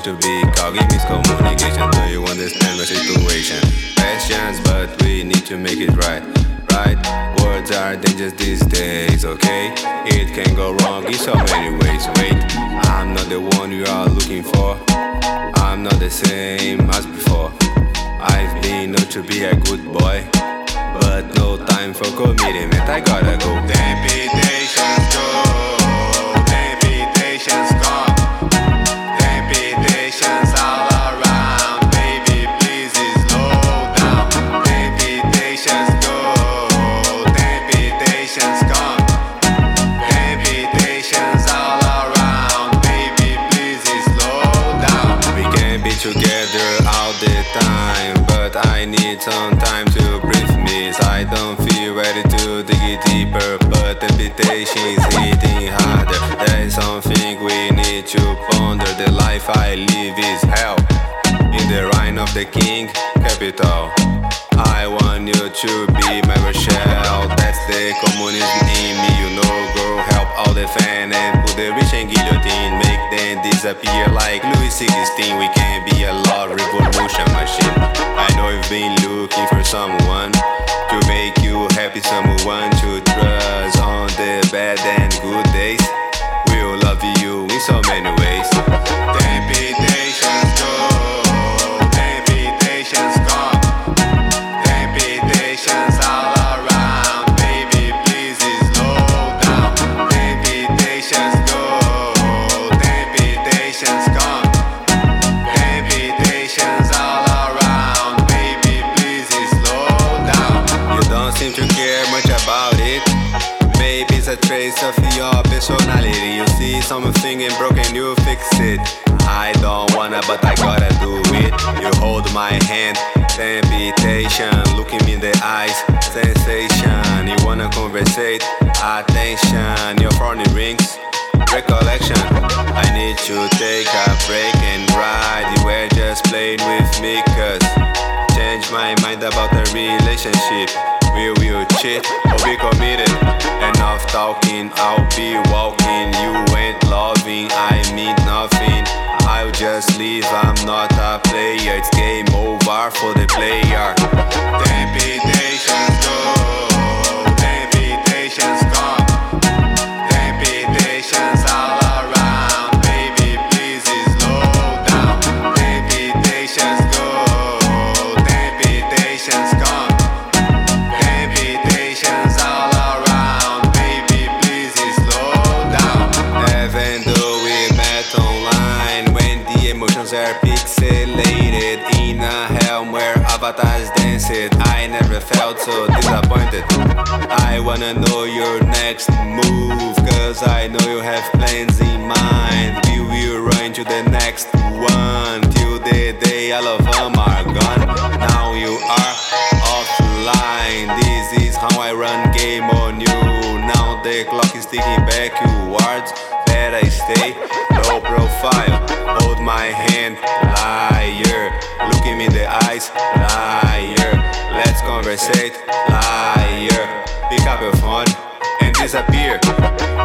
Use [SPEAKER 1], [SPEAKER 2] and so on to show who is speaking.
[SPEAKER 1] to be caught in miscommunication. Do you understand my situation? Questions, but we need to make it right. Right? Words are dangerous these days, okay? It can go wrong in so many ways. Wait, I'm not the one you are looking for. I'm not the same as before. I've been known to be a good boy, but no time for commitment. I gotta go. Temptations go, temptations come, temptations all around. Baby, please slow down. Temptations go, temptations come, temptations all around. Baby, please slow down. We can't be together all the time, but I need some time to breathe. I don't feel ready to dig it deeper, but temptation is hitting harder. There is something we need to ponder. The life I live is hell, in the reign of the king, capital. I want you to be my Rochelle. That's the communism in me, you know, girl. Help all the fan and put the rich in guillotine. Make them disappear like Louis XVI. We can be a love revolution machine. I know you've been looking for someone to make you happy, someone to trust on the bad and good days. We'll love you in so many ways. Temptations go, temptations come, temptations all around. Baby, please slow down. Temptations go, temptations come, temptations all around. Baby, please slow down. You don't seem to care much about it. Maybe it's a trace of your personality. You see something ain't broken, you fix it. I don't wanna, but I gotta do it. You hold my hand, temptation, looking me in the eyes, sensation. You wanna conversate, attention. Your phone rings, recollection. I need to take a break and ride. You were just playing with me, cause change my mind about the relationship. We will cheat or be committed. Enough talking, I'll be walking. You ain't loving, I mean nothing. I'll just leave, I'm not a player. It's game over for the player. Temptations go, temptations come, temptations all around. Baby, please slow down. Temptations go, temptations come, temptations all around. Baby, please slow down. Even though we met online, when the emotions are pixelated in a helm where avatars danced, I never felt so disappointed. I wanna know your next move, cause I know you have plans in mind. We will run to the next one till the day all of them are gone. Now you are offline. This is how I run game on you. Now the clock is ticking backwards. Better stay low profile. Hold my hand, liar. Looking me in the eyes, liar. Let's conversate, liar. Pick up your phone and disappear.